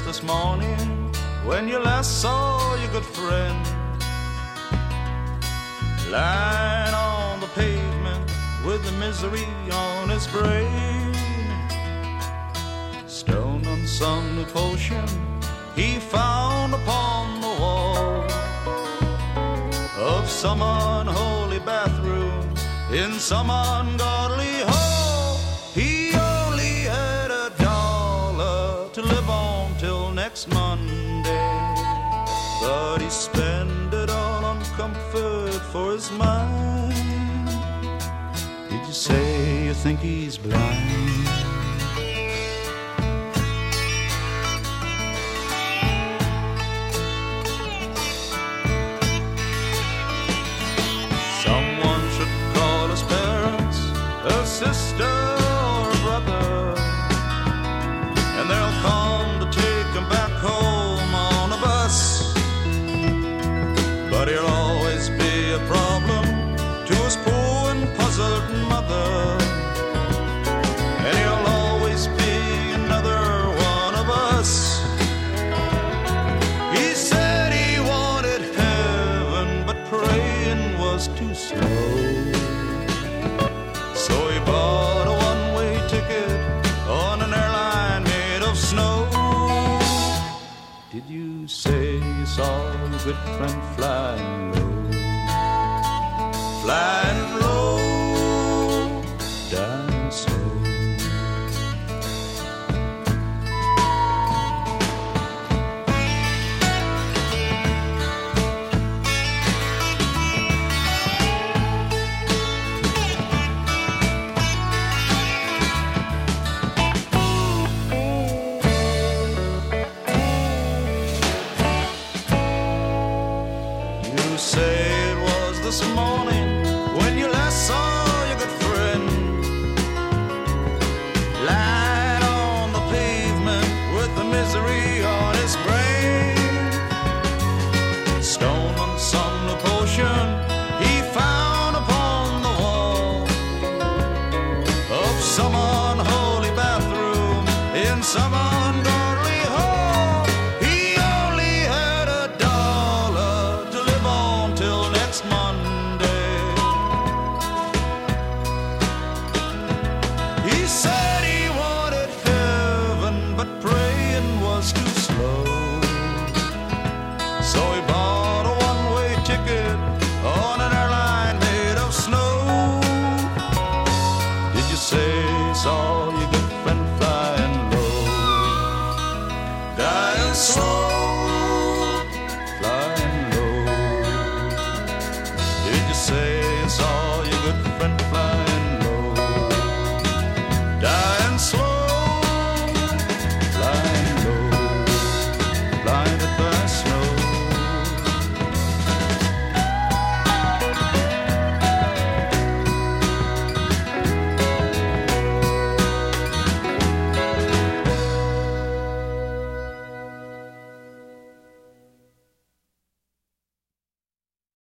this morning when you last saw your good friend lying on the pavement with the misery on his brain. Stone on some new potion he found upon the wall of some unholy bathroom in some ungodly hall. He only had $1 to live on till next Monday, but he spent it all on comfort for his mind. Did you say you think he's blind? Someone should call his parents, a sister or a brother, and they'll come to take him back home on a bus. But he'll always be a problem to his poor and puzzled mother, and he'll always be another one of us. He said he wanted heaven, but praying was too slow, so he bought a one-way ticket on an airline made of snow. Did you say you saw your good friend flying low? Flying low, down slow. You say it was this morning when you last saw your good friend lying on the pavement with the misery on his brain. Stone on some new potion he found upon the wall of some unholy bathroom in some ungodly hall. He only had $1 to live on till next Monday. He said